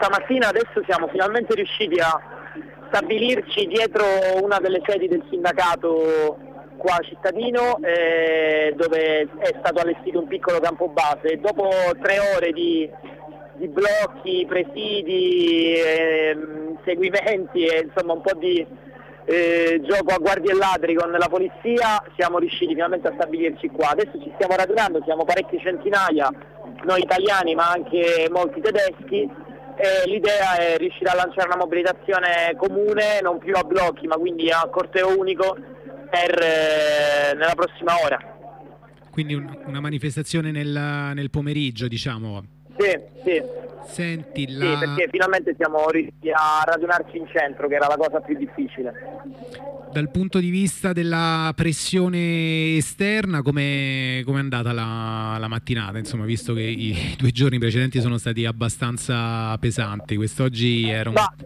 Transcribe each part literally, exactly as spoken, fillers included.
Stamattina adesso siamo finalmente riusciti a stabilirci dietro una delle sedi del sindacato qua cittadino, eh, dove è stato allestito un piccolo campo base. Dopo tre ore di, di blocchi, presidi, eh, seguimenti e insomma un po' di eh, gioco a guardie e ladri con la polizia, siamo riusciti finalmente a stabilirci qua. Adesso ci stiamo radunando, siamo parecchie centinaia, noi italiani ma anche molti tedeschi. E l'idea è riuscire a lanciare una mobilitazione comune, non più a blocchi ma quindi a corteo unico per eh, nella prossima ora. Quindi un, una manifestazione nel, nel pomeriggio, diciamo. Sì, sì. Senti, la... sì, perché finalmente siamo riusciti a radunarci in centro, che era la cosa più difficile. Dal punto di vista della pressione esterna, come è andata la, la mattinata? Insomma, visto che i due giorni precedenti sono stati abbastanza pesanti, quest'oggi era un... Ma,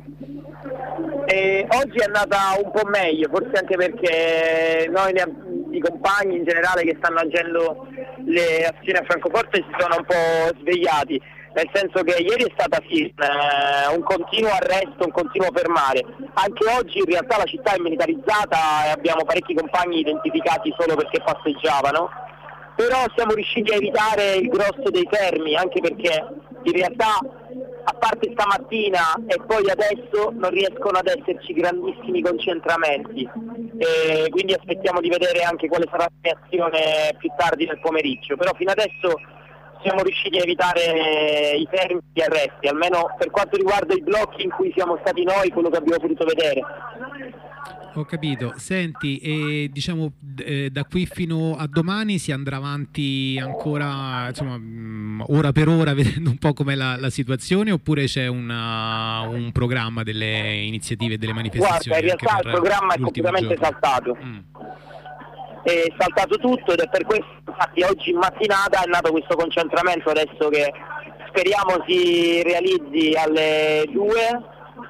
eh, oggi è andata un po' meglio, forse anche perché noi, i compagni in generale che stanno agendo le azioni a Francoforte, si sono un po' svegliati. Nel senso che ieri è stata sì, eh, un continuo arresto, un continuo fermare. Anche oggi in realtà la città è militarizzata e abbiamo parecchi compagni identificati solo perché passeggiavano, però siamo riusciti a evitare il grosso dei fermi, anche perché in realtà a parte stamattina e poi adesso non riescono ad esserci grandissimi concentramenti, e quindi aspettiamo di vedere anche quale sarà la reazione più tardi nel pomeriggio, però fino adesso siamo riusciti a evitare i fermi e gli arresti, almeno per quanto riguarda i blocchi in cui siamo stati noi, quello che abbiamo potuto vedere. Ho capito. Senti, e diciamo eh, da qui fino a domani si andrà avanti ancora, insomma, mh, ora per ora, vedendo un po' com'è la, la situazione, oppure c'è una, un programma delle iniziative, delle manifestazioni? Guarda, in realtà il programma è completamente saltato. Mm. È saltato tutto ed è per questo infatti oggi in mattinata è nato questo concentramento, adesso che speriamo si realizzi alle due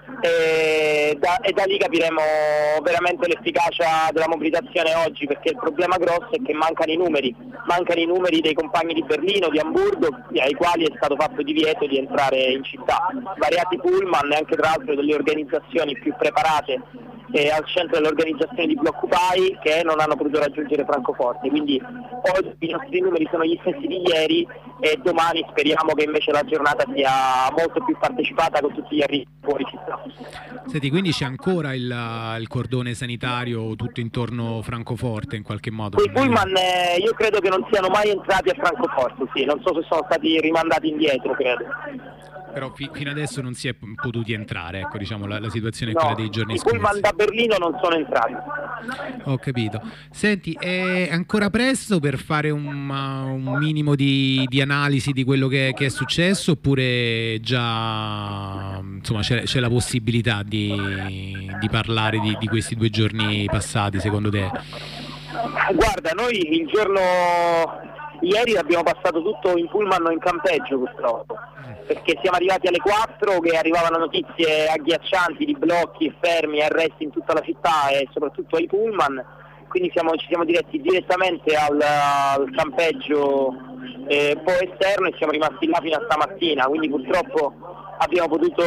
e da, e da lì capiremo veramente l'efficacia della mobilitazione oggi, perché il problema grosso è che mancano i numeri, mancano i numeri dei compagni di Berlino, di Amburgo, ai quali è stato fatto divieto di entrare in città. Svariati pullman e anche tra l'altro delle organizzazioni più preparate e al centro dell'organizzazione di Bloccupy che non hanno potuto raggiungere Francoforte, quindi oggi i nostri numeri sono gli stessi di ieri e domani speriamo che invece la giornata sia molto più partecipata con tutti gli arrivi fuori città. Senti, quindi c'è ancora il, il cordone sanitario tutto intorno Francoforte in qualche modo? I pullman eh, io credo che non siano mai entrati a Francoforte, sì, non so se sono stati rimandati indietro, credo. Però fi fino adesso non si è potuti entrare, ecco, diciamo, la, la situazione è no, quella dei giorni scorsi. I pullman da Berlino non sono entrati. Ho capito. Senti, è ancora presto per fare un, un minimo di, di analisi di quello che, che è successo, oppure già insomma c'è la possibilità di, di parlare di, di questi due giorni passati, secondo te? Guarda, noi il giorno ieri abbiamo passato tutto in pullman o in campeggio purtroppo, perché siamo arrivati alle quattro che arrivavano notizie agghiaccianti di blocchi e fermi e arresti in tutta la città e soprattutto ai pullman, quindi siamo, ci siamo diretti direttamente al, al campeggio eh, un po' esterno e siamo rimasti là fino a stamattina, quindi purtroppo abbiamo potuto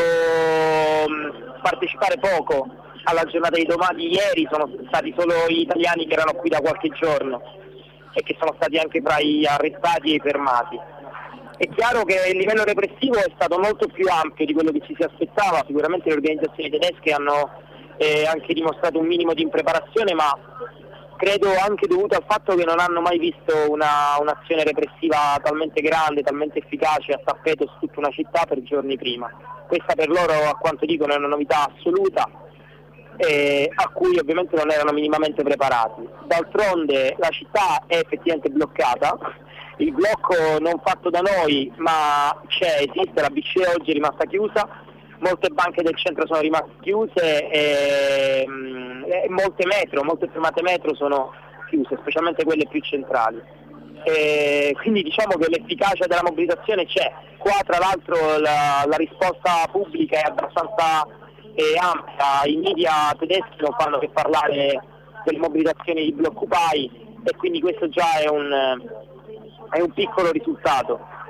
mh, partecipare poco alla giornata di domani. Ieri sono stati solo gli italiani che erano qui da qualche giorno e che sono stati anche tra gli arrestati e i fermati. È chiaro che il livello repressivo è stato molto più ampio di quello che ci si aspettava, sicuramente le organizzazioni tedesche hanno eh, anche dimostrato un minimo di impreparazione, ma credo anche dovuto al fatto che non hanno mai visto un'azione un repressiva talmente grande, talmente efficace a tappeto su tutta una città per giorni prima. Questa per loro, a quanto dicono, è una novità assoluta, eh, a cui ovviamente non erano minimamente preparati. D'altronde la città è effettivamente bloccata, il blocco non fatto da noi ma c'è, esiste, la B C E oggi è rimasta chiusa, molte banche del centro sono rimaste chiuse e, e molte metro, molte fermate metro sono chiuse, specialmente quelle più centrali. E quindi diciamo che l'efficacia della mobilitazione c'è. Qua tra l'altro la, la risposta pubblica è abbastanza eh, ampia, i media tedeschi non fanno che parlare delle mobilitazioni di Bloccupy e quindi questo già è un, è un piccolo risultato.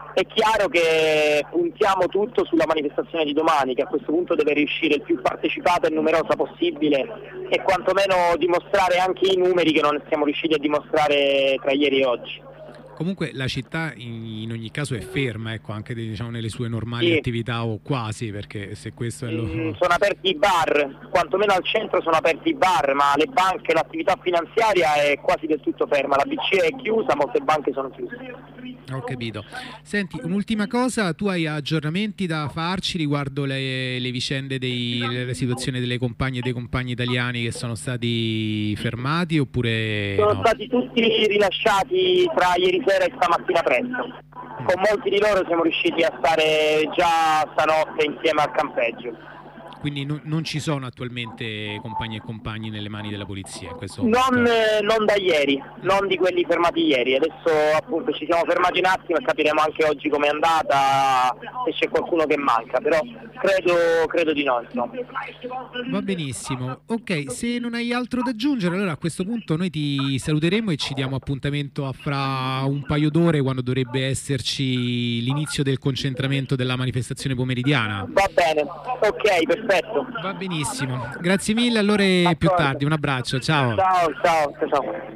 È chiaro che puntiamo tutto sulla manifestazione di domani, che a questo punto deve riuscire il più partecipata e numerosa possibile e quantomeno dimostrare anche i numeri che non siamo riusciti a dimostrare tra ieri e oggi. Comunque la città in ogni caso è ferma, ecco, anche diciamo, nelle sue normali Sì. attività o quasi, perché se questo è lo... Mm, sono aperti i bar, quantomeno al centro sono aperti i bar, ma le banche, l'attività finanziaria è quasi del tutto ferma, la B C E è chiusa, molte banche sono chiuse. Ho capito. Senti, un'ultima cosa, tu hai aggiornamenti da farci riguardo le, le vicende della situazione delle compagne e dei compagni italiani che sono stati fermati oppure Sono no? stati tutti rilasciati tra ieri sera e stamattina presto. Con molti di loro siamo riusciti a stare già stanotte insieme al campeggio. Quindi no, non ci sono attualmente compagni e compagni nelle mani della polizia in questo Non, momento? eh, non da ieri, non di quelli fermati ieri. Adesso appunto ci siamo fermati un attimo e capiremo anche oggi com'è andata, se c'è qualcuno che manca, però credo, credo di no, insomma. Va benissimo. Ok, se non hai altro da aggiungere, allora a questo punto noi ti saluteremo e ci diamo appuntamento a fra un paio d'ore quando dovrebbe esserci l'inizio del concentramento della manifestazione pomeridiana. Va bene, ok, perfetto. Va benissimo. Grazie mille, allora più tardi. Un abbraccio, ciao. Ciao, ciao, ciao.